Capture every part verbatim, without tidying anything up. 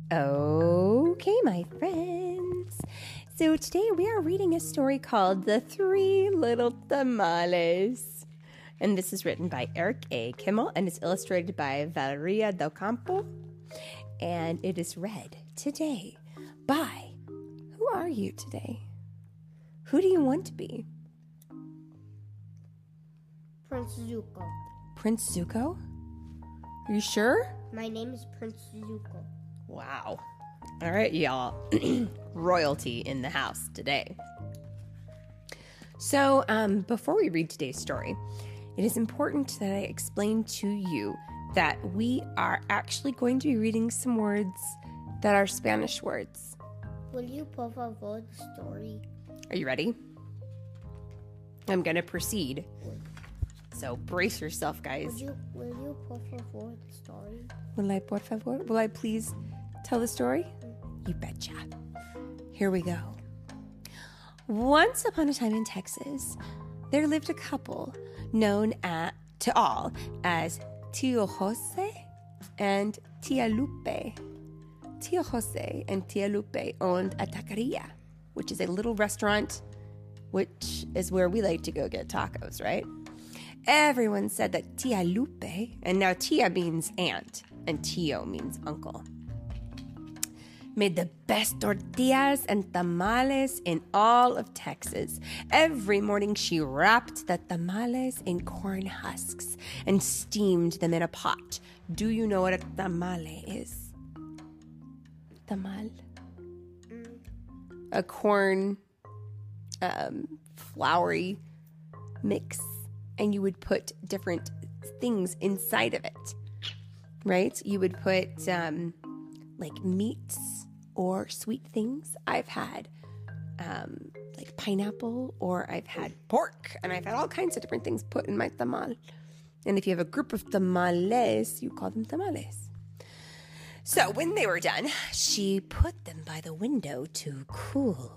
Okay, my friends. So today we are reading a story called The Three Little Tamales. And this is written by Eric A. Kimmel and is illustrated by Valeria Del Campo. And it is read today by, who are you today? Who do you want to be? Prince Zuko. Prince Zuko? Are you sure? My name is Prince Zuko. Wow. All right, y'all. Royalty in the house today. So, um, before we read today's story, it is important that I explain to you that we are actually going to be reading some words that are Spanish words. Will you por favor the story? Are you ready? I'm going to proceed. So brace yourself, guys. Will you, will you por favor the story? Will I, por favor? Will I please tell the story? You betcha. Here we go. Once upon a time in Texas, there lived a couple known at, to all as Tio Jose and Tia Lupe. Tio Jose and Tia Lupe owned a taqueria, which is a little restaurant, which is where we like to go get tacos, right? Everyone said that Tia Lupe, and now Tia means aunt, and Tio means uncle, made the best tortillas and tamales in all of Texas. Every morning she wrapped the tamales in corn husks and steamed them in a pot. Do you know what a tamale is? Tamal? Mm. A corn, um, floury mix. And you would put different things inside of it, right? You would put um, like meats or sweet things. I've had um, like pineapple, or I've had pork, and I've had all kinds of different things put in my tamal. And if you have a group of tamales, you call them tamales. So when they were done, she put them by the window to cool.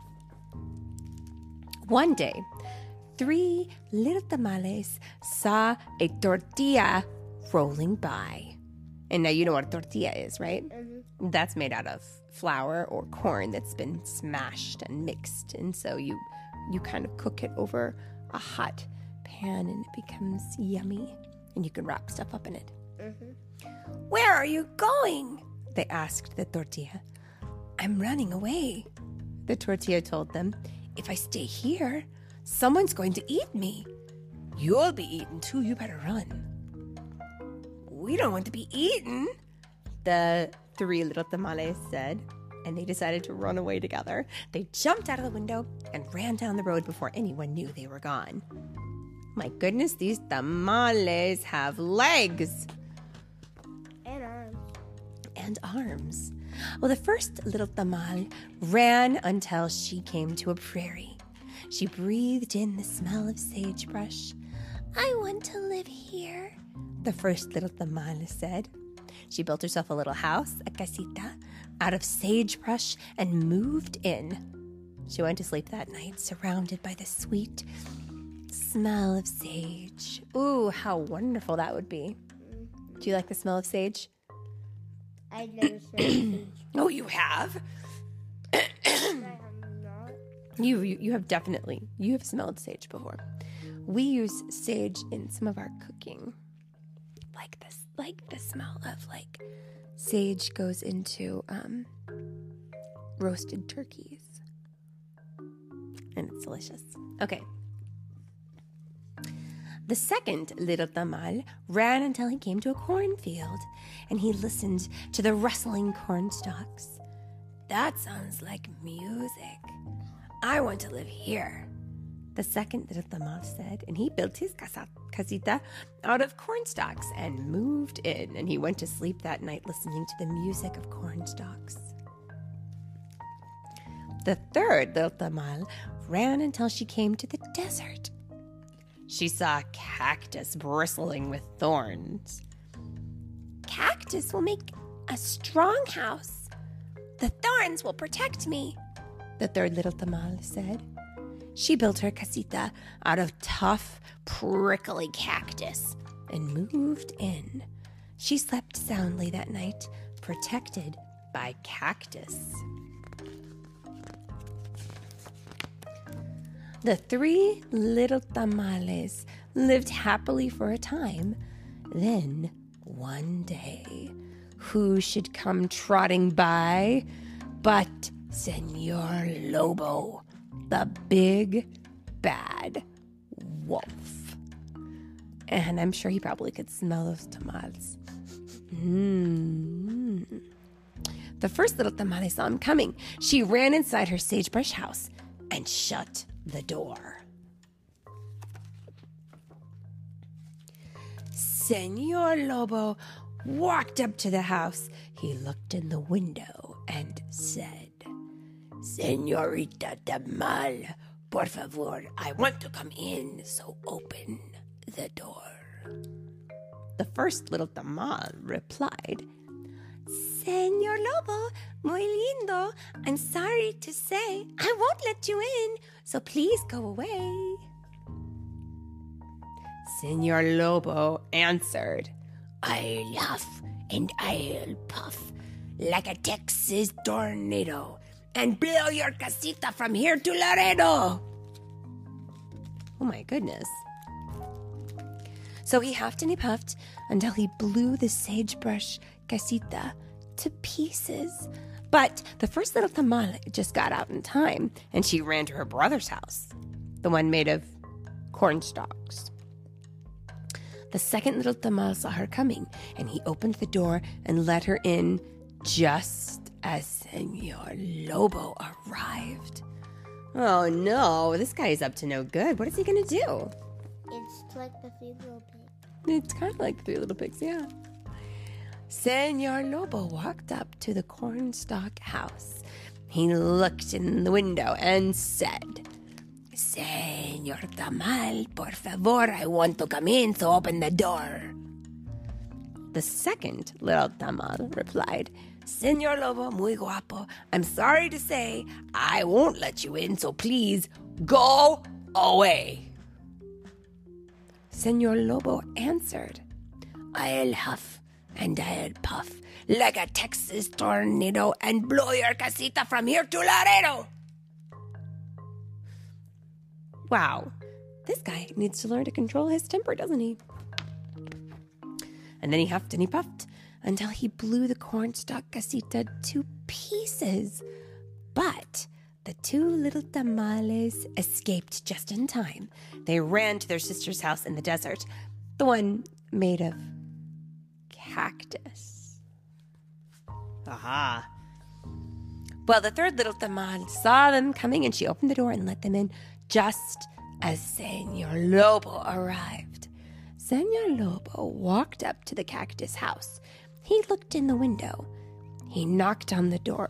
One day, three little tamales saw a tortilla rolling by. And now you know what a tortilla is, right? Mm-hmm. That's made out of flour or corn that's been smashed and mixed. And so you you kind of cook it over a hot pan and it becomes yummy. And you can wrap stuff up in it. Mm-hmm. Where are you going? They asked the tortilla. I'm running away. The tortilla told them, if I stay here, someone's going to eat me. You'll be eaten too. You better run. We don't want to be eaten, the three little tamales said, and they decided to run away together. They jumped out of the window and ran down the road before anyone knew they were gone. My goodness, these tamales have legs. And arms. And arms. Well, the first little tamal ran until she came to a prairie. She breathed in the smell of sagebrush. I want to live here, the first little tamal said. She built herself a little house, a casita, out of sagebrush and moved in. She went to sleep that night, surrounded by the sweet smell of sage. Ooh, how wonderful that would be. Do you like the smell of sage? I've never smelled sage. Oh, you have? You, you you have definitely, you have smelled sage before. We use sage in some of our cooking. Like this, like the smell of like sage goes into um, roasted turkeys. And it's delicious. Okay. The second little tamal ran until he came to a cornfield, and he listened to the rustling corn stalks. That sounds like music. I want to live here, the second little tamal said, and he built his casa, casita out of corn stalks and moved in, and he went to sleep that night listening to the music of corn stalks. The third little tamal ran until she came to the desert. She saw a cactus bristling with thorns. Cactus will make a strong house. The thorns will protect me, the third little tamal said. She built her casita out of tough, prickly cactus and moved in. She slept soundly that night, protected by Cactus. The three little tamales lived happily for a time. Then, one day, who should come trotting by but Senor Lobo, the big, bad wolf. And I'm sure he probably could smell those tamales. Mm. The first little tamale saw him coming. She ran inside her sagebrush house and shut the door. Senor Lobo walked up to the house. He looked in the window and said, Senorita Tamal, por favor, I want to come in, so open the door. The first little tamal replied, Senor Lobo, muy lindo, I'm sorry to say I won't let you in, so please go away. Senor Lobo answered, I'll huff and I'll puff like a Texas tornado and blow your casita from here to Laredo. Oh my goodness. So he huffed and he puffed until he blew the sagebrush casita to pieces. But the first little tamale just got out in time, and she ran to her brother's house, the one made of corn stalks. The second little tamal saw her coming, and he opened the door and let her in just as Senor Lobo arrived. Oh no, this guy is up to no good. What is he going to do? It's like the Three Little Pigs. It's kind of like the Three Little Pigs, yeah. Senor Lobo walked up to the cornstalk house. He looked in the window and said, Senor Tamal, por favor, I want to come in, so open the door. The second little tamal replied, Senor Lobo, muy guapo, I'm sorry to say I won't let you in, so please go away. Senor Lobo answered, I'll huff and I'll puff like a Texas tornado and blow your casita from here to Laredo. Wow, this guy needs to learn to control his temper, doesn't he? And then he huffed and he puffed until he blew the cornstalk casita to pieces. But the two little tamales escaped just in time. They ran to their sister's house in the desert, the one made of cactus. Aha. Well, the third little tamal saw them coming, and she opened the door and let them in just as Senor Lobo arrived. Senor Lobo walked up to the cactus house. He looked in the window. He knocked on the door.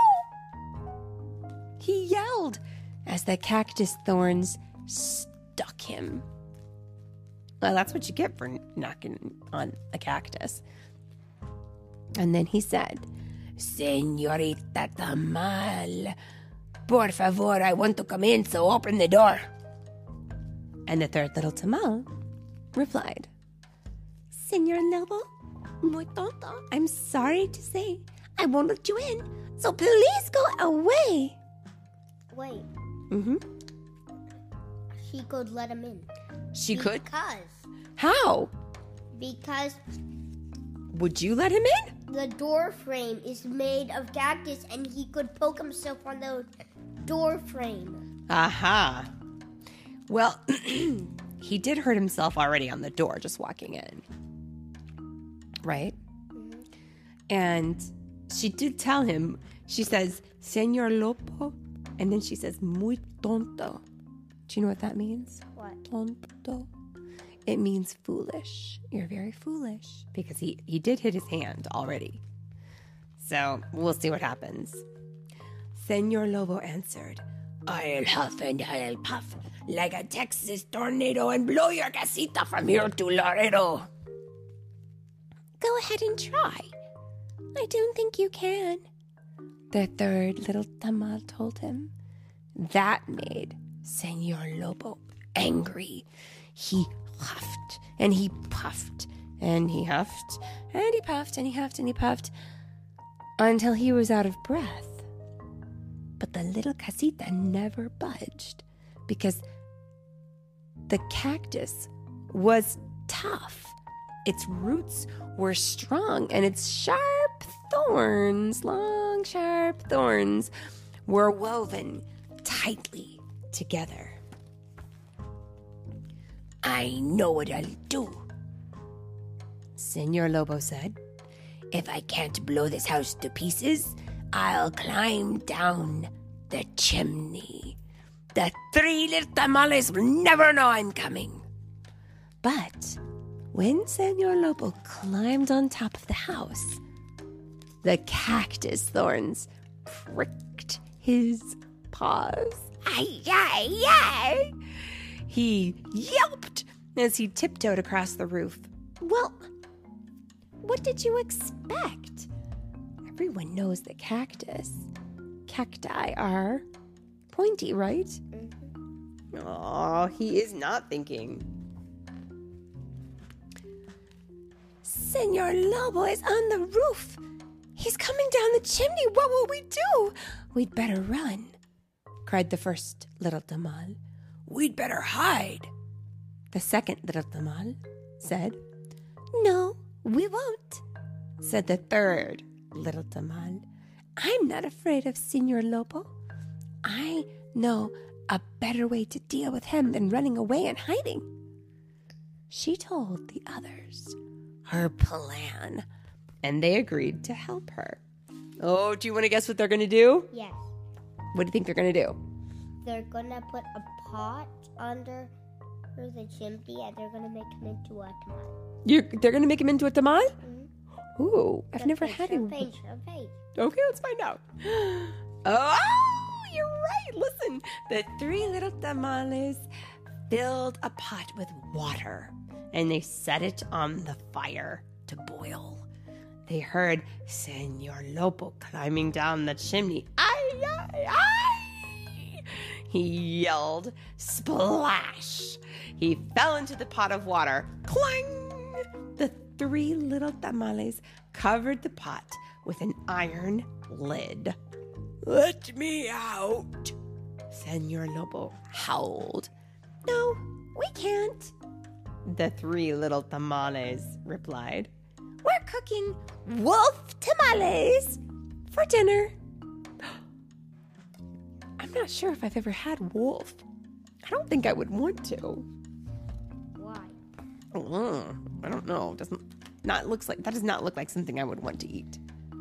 He yelled as the cactus thorns stuck him. Well, that's what you get for knocking on a cactus. And then he said, Señorita Tamal, por favor, I want to come in, so open the door. And the third little tamal replied, Senor Lobo, muy tonto, I'm sorry to say I won't let you in, so please go away. Wait, Mm-hmm. she could let him in. She could? Because, How? because Would you let him in? the door frame is made of cactus and he could poke himself on the door frame. Aha. Well, he did hurt himself already on the door just walking in. Right? Mm-hmm. And she did tell him, she says, Senor Lobo, and then she says, muy tonto. Do you know what that means? What? Tonto. It means foolish. You're very foolish. Because he, he did hit his hand already. So we'll see what happens. Senor Lobo answered, I'll huff and I'll puff like a Texas tornado and blow your casita from here to Laredo. Go ahead and try. I don't think you can. The third little tamal told him. That made Senor Lobo angry. He huffed and he puffed and he huffed and he puffed and he huffed and he puffed until he was out of breath. But the little casita never budged because the cactus was tough. Its roots were strong, and its sharp thorns, long, sharp thorns, were woven tightly together. "I know what I'll do," Senor Lobo said. "If I can't blow this house to pieces, I'll climb down the chimney. The three little tamales will never know I'm coming." But when Senor Lobo climbed on top of the house, the cactus thorns pricked his paws. "Ay, ay, ay!" He yelped as he tiptoed across the roof. Well, what did you expect? Everyone knows that cactus, cacti are pointy, right? Mm-hmm. Oh, he is not thinking. Senor Lobo is on the roof. He's coming down the chimney. What will we do? We'd better run, cried the first little tamal. We'd better hide, the second little tamal said. No, we won't, said the third little tamal. I'm not afraid of Senor Lobo. I know a better way to deal with him than running away and hiding. She told the others her plan, and they agreed to help her. Oh, do you want to guess what they're going to do? Yes. What do you think they're going to do? They're going to put a pot under the chimney, and they're going to make him into a tamal. You're, they're going to make him into a tamal? Mm-hmm. Ooh, I've never page, had show it. Page, show page. Okay, let's find out. Oh, you're right. Listen, the three little tamales filled a pot with water, and they set it on the fire to boil. They heard Senor Lobo climbing down the chimney. Ay, ay, ay! He yelled, splash! He fell into the pot of water. Clang! The three little tamales covered the pot with an iron lid. Let me out, Senor Lobo howled. No, we can't, the three little tamales replied. We're cooking wolf tamales for dinner. I'm not sure if I've ever had wolf. I don't think I would want to. Why? Oh, I don't know. Doesn't not looks like that does not look like something I would want to eat.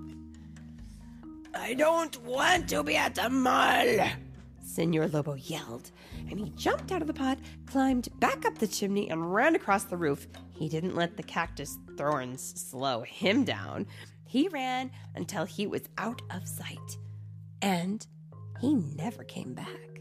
I don't want to be a tamal, Senor Lobo yelled, and he jumped out of the pot, climbed back up the chimney, and ran across the roof. He didn't let the cactus thorns slow him down. He ran until he was out of sight, and he never came back.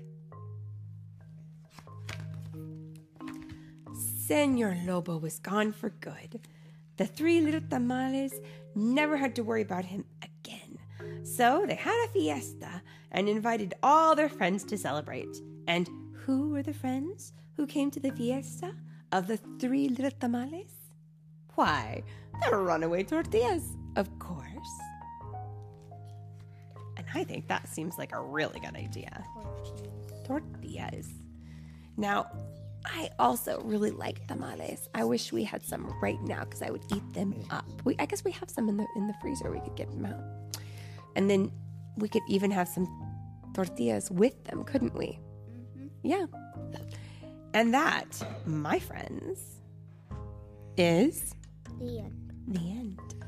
Senor Lobo was gone for good. The three little tamales never had to worry about him again. So they had a fiesta and invited all their friends to celebrate. And who were the friends who came to the fiesta of the three little tamales? Why, the runaway tortillas, of course. And I think that seems like a really good idea. Tortillas. Now, I also really like tamales. I wish we had some right now because I would eat them up. We, I guess we have some in the in the freezer. We could get them out. And then we could even have some tortillas with them, couldn't we? Mm-hmm. Yeah. And that, my friends, is the end. The end.